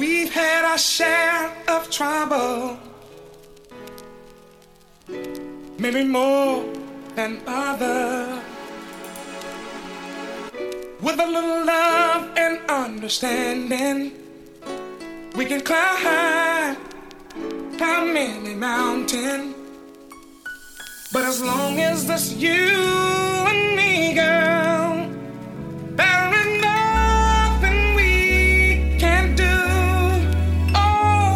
We've had our share of trouble, maybe more than others. With a little love and understanding, we can climb any mountain. But as long as there's you and me, girl, there ain't nothing we can do. Oh,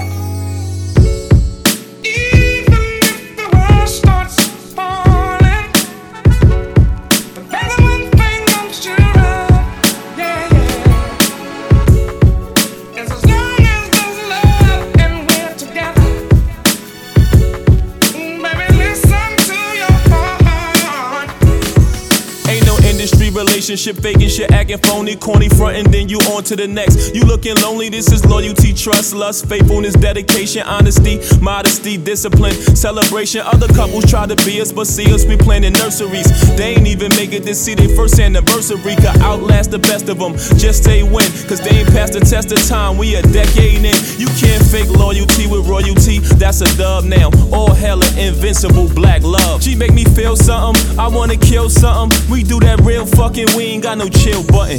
even if the world starts falling, but there's one thing I'm sure of, yeah, yeah. It's as long as there's love and we're together, baby, listen to your heart. Ain't no industry relationship faking shit, acting phony, corny, frontin', then you on to the next. You looking lonely, this is loyalty, trust, lust, faithfulness, dedication, honesty, modesty, discipline, celebration. Other couples try to be us, but see us, we planning nurseries. They ain't even make it to see their first anniversary. Could outlast the best of them, just stay win, cause they ain't passed the test of time, we a decade in. You can't fake loyalty with royalty, that's a dub now. All hella invincible black love. She make me feel something, I wanna kill something. We do that real fucking, we ain't got no chill button.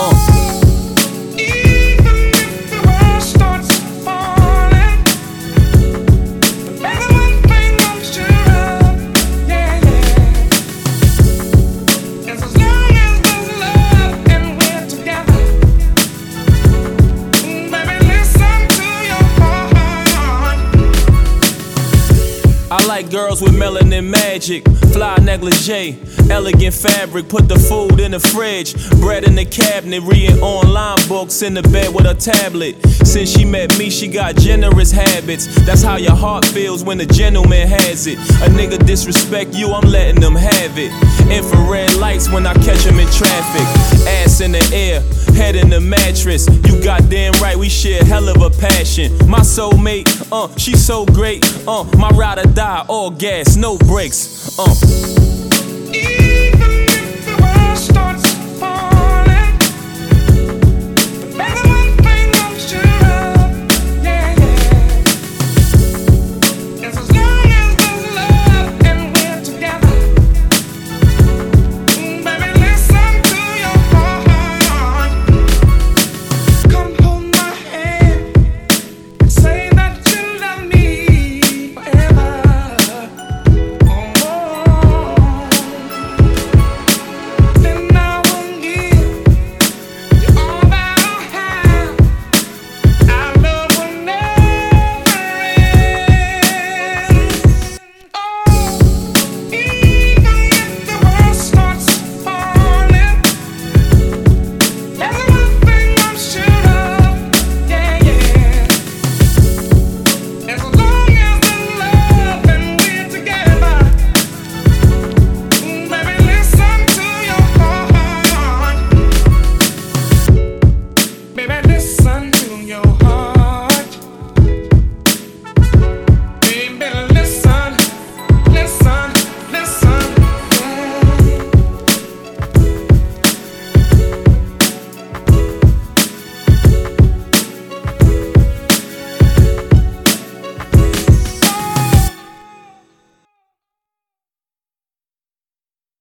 Even if the world starts falling, but there's one thing I'm sure of, yeah, yeah. It's as long as there's love and we're together, baby, listen to your heart. I like girls with melanin magic, fly negligee, elegant fabric, put the food in the fridge, bread in the cabinet, reading online books in the bed with a tablet. Since she met me, she got generous habits. That's how your heart feels when a gentleman has it. A nigga disrespect you, I'm letting them have it. Infrared lights when I catch them in traffic. Ass in the air, head in the mattress. You goddamn right, we share hell of a passion. My soulmate, she's so great. My ride or die, all gas, no brakes.